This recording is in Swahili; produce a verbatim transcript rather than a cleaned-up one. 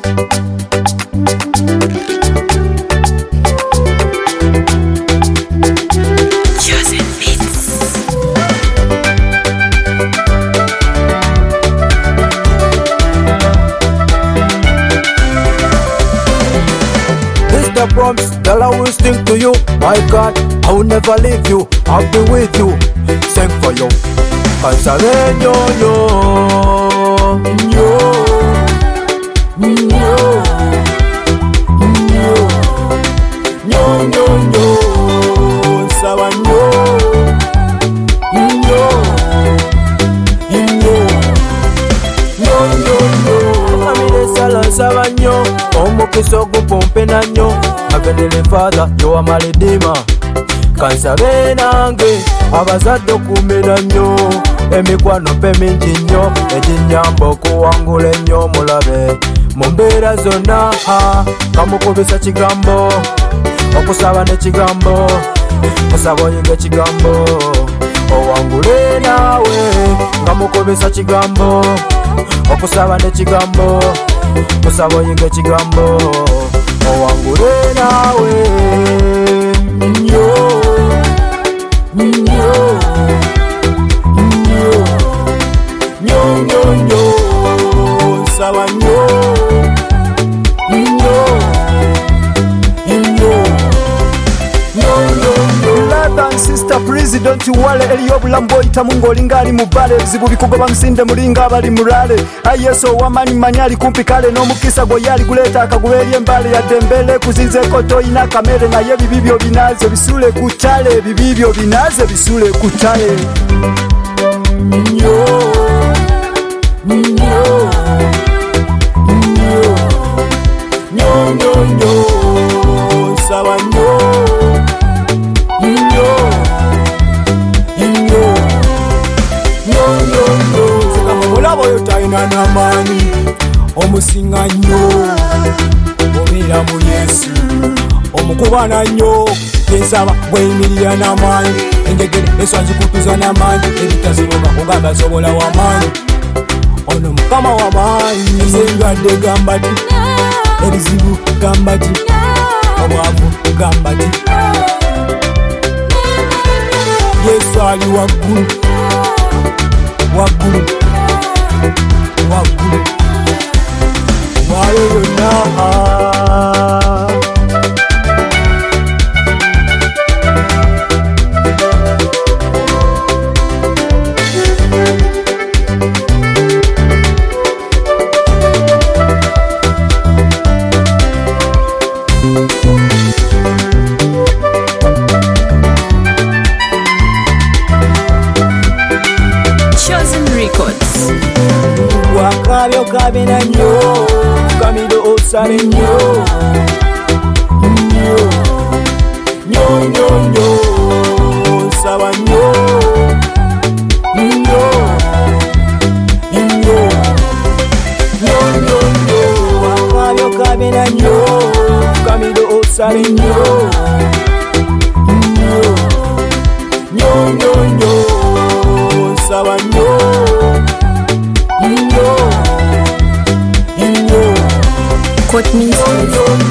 I promise that I will stick to you. My God, I will never leave you. I'll be with you. Sing for you. Cansareño, yo, yo, yo, yo, yo, yo, yo, sabanyo, yo, yo, yo, yo, yo. Amire sala sabanyo, omo kisogo pompe nanyo. Heavenly Father, you are my redeemer. Kansabe nange abazadde okumira nnyo emikwano pe mingi nnyo eginyamba okuwangula ennyo omulabe mu mbeera zonna. Kamukubisa kigambo okusaba n'ekigambo osaba oyinga ekigambo owangule naawe. Kamukubisa kigambo okusaba n'ekigambo osaba oyinga ekigambo owangule naawe. Nnyo nnyo nnyo nnyo nnyo nnyo nsaba nnyo nnyo nnyo nnyo nnyo. Brother and sister, please don't you worry. Eliyo obulamu bw'oyitamu ng'olinga ali mu bbale, ebizibu bikugoba musinde mulinga abali mulale. Ayi Yesu ow'amaanyi mmanyi ali kumpi kale, n'omukisa gwe yali guleeta akaguba eri embale yadde embeera ekuzinzeeko toyina kamere, naye ebibibyo binaaze bisule ku ttale, ebibibyo binaaze bisule ku ttale. Nnyo nnyo nnyo nnyo nnyo nnyo nsaba nnyo nnyo nnyo nnyo nnyo nnyo. Mulaba oyo talina n'amaanyi omusinga nnyo obeera mu Yesu omukubana nnyo. Ensaba bweyimirira n'amaanyi, engegere eswazikutuza n'amaanyi, ebitaziroga ogamba asobola w'amaanyi. Ono Mukama w'amaanyi. Ez'endwadde gamba ti, ebizibu gamba ti, obwavu gamba ti. Yesu ali waggulu waggulu waggulu wayo yonna. Chosen Records. Wakabyo kabina nnyo kamido osale nnyo nnyo nnyo nnyo nnyo nsaba nnyo nnyo nnyo nnyo nnyo nnyo. Wakabyo kabina nnyo kamido osale nnyo nnyo nnyo nnyo nnyo nsaba nnyo nnyo nnyo. Court Ministries.